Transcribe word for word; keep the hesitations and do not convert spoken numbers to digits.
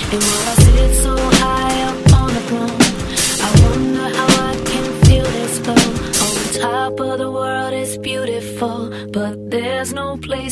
And while I sit so high up on the throne, I wonder how I can feel this flow. On the top of the world is beautiful, but there's no place